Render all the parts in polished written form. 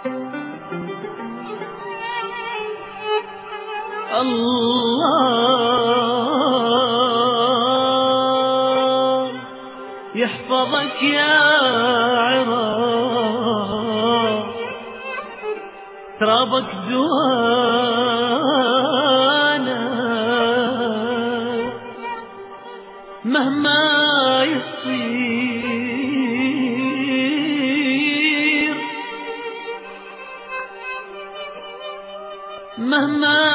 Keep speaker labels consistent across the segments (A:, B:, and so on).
A: الله يحفظك يا عراق، ترابك دوانا مهما يصير، مهما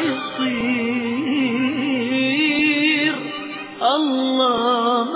A: يصير الله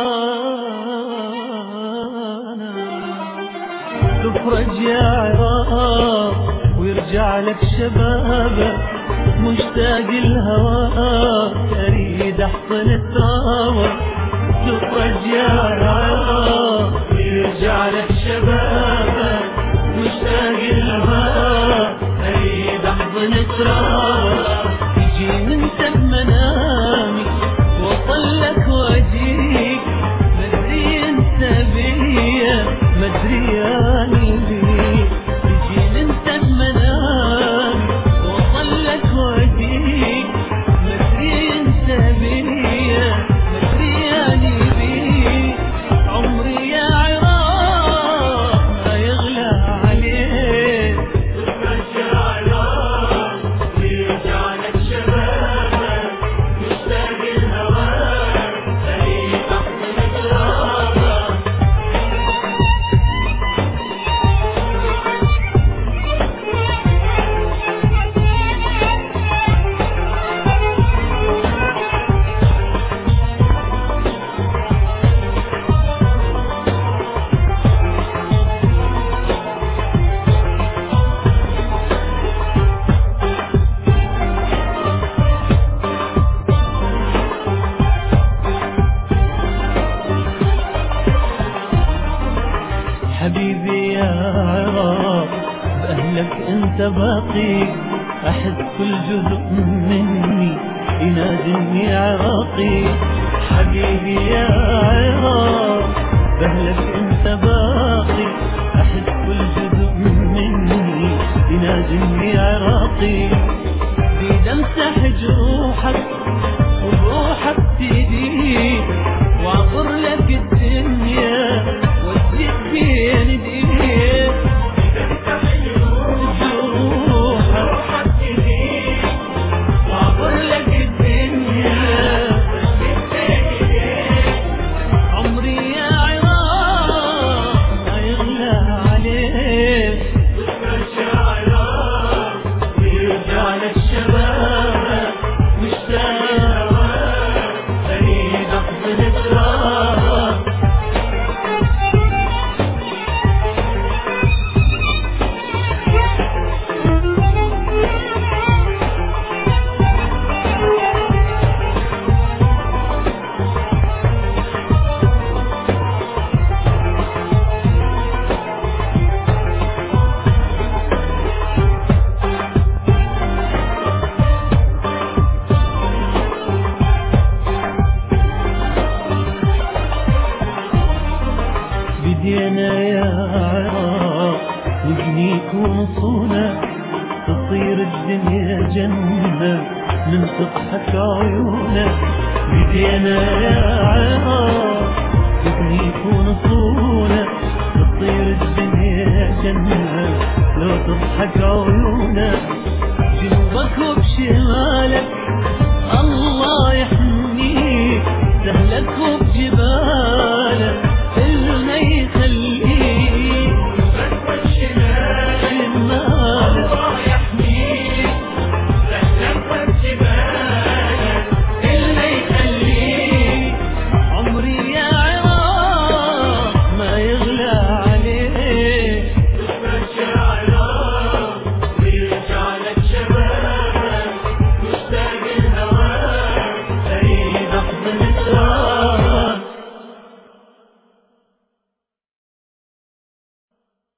A: معانا. تفرج يا عراق ويرجع لك شبابك، مشتاق لهواك اريد احصل ترابك. تفرج يا عراق ويرجع لك شبابك، مشتاق لهواك اريد احضن ترابك. تجيني انت بمنامي وصل لك واجيك، مدري انت بيا مدري اني بيك. تجيني انت بمنامي وصل لك واجيك، مدري انت بيا مدري اني بيك. عمري يا عراق ما يغلى عليك. تفرج يا عراق ويرجع لك شبابك، مشتاق لهواك اريد احضن ترابك. حبيبي يا عراق بأهلك انت باقي، احس كل جزء مني يناديني عراقي. حبيبي يا عراق بأهلك انت باقي، احس كل جزء مني يناديني عراقي. بدي امسح جروحك وبروحك تديك، واعبر لك الدنيا واديك بين ايديك. تمسح جروحك تديك، واعبر لك الدنيا واديك بين ايديك. عمري يا عراق ما يغلى عليك. تفرج يا عراق ويرجع لك شبابك، مشتاق لهواك اريد احضن ترابك. بدينا يا عراق وجنيك ونصونك، تصير الدنيا جنة من تضحك عيونك. بدينا يا عراق وجنيك ونصونك، تصير الدنيا جنة لو تضحك عيونك.